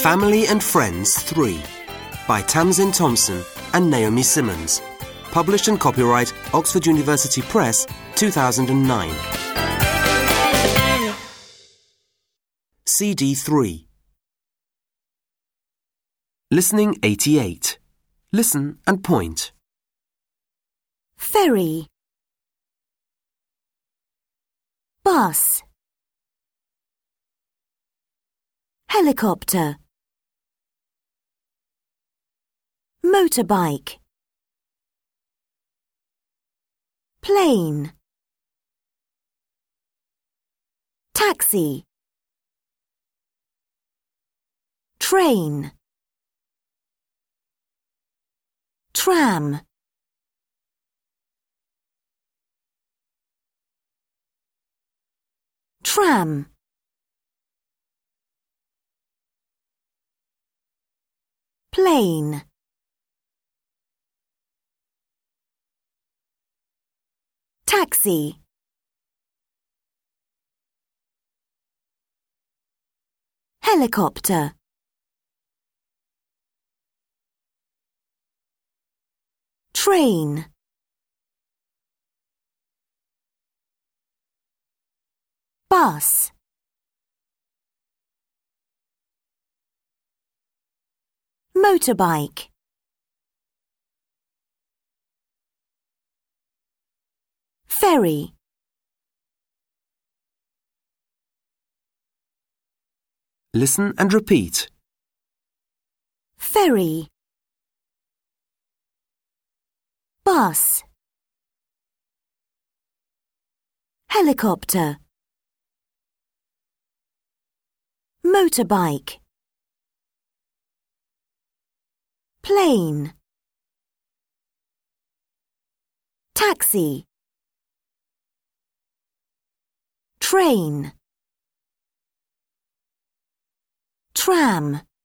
Family and Friends 3 by Tamsin Thompson and Naomi Simmons. Published and copyright Oxford University Press, 2009. CD 3. Listening 88. Listen and point. Ferry, bus, helicopter, motorbike, plane, taxi, train, tram, tram, plane, taxi, helicopter, train, bus, motorbike, ferry, Listen and repeat. ferry, bus, helicopter, motorbike, plane, taxi, train, tram,